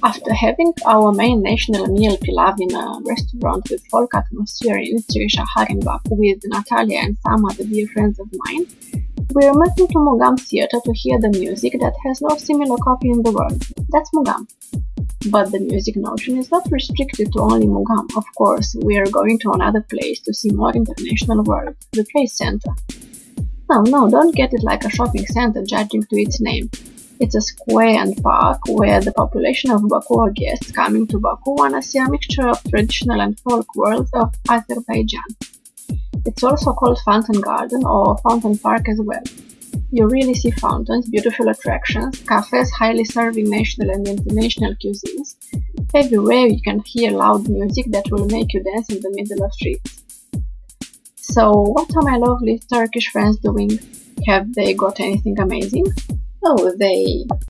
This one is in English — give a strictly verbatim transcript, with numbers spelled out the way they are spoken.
After having our main national meal pilav in a restaurant with folk atmosphere in Istrië Shahar in Baku with Natalia and some other dear friends of mine, we're moving to Mugam Theatre to hear the music that has no similar copy in the world. That's Mugam. But the music notion is not restricted to only Mugam. Of course, we are going to another place to see more international world, the Trade Center. No, no, don't get it like a shopping center judging to its name. It's a square and park where the population of Baku or guests coming to Baku wanna see a mixture of traditional and folk worlds of Azerbaijan. It's also called Fountain Garden or Fountain Park as well. You really see fountains, beautiful attractions, cafes highly serving national and international cuisines. Everywhere you can hear loud music that will make you dance in the middle of streets. So, what are my lovely Turkish friends doing? Have they got anything amazing? Oh, they